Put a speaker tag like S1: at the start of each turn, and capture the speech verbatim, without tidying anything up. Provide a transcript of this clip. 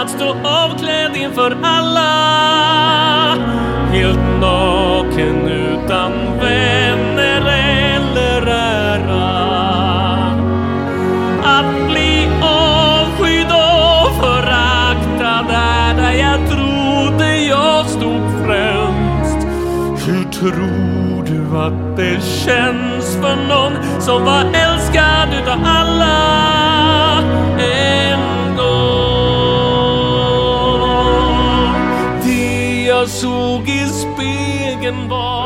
S1: att stå avklädd inför alla, helt naken utan vänner eller ära. Att bli avskydd och föraktad är där jag trodde jag stod främst. Hur tror du att det känns för någon som var älskad utav alla en gång? Det jag såg i spegeln var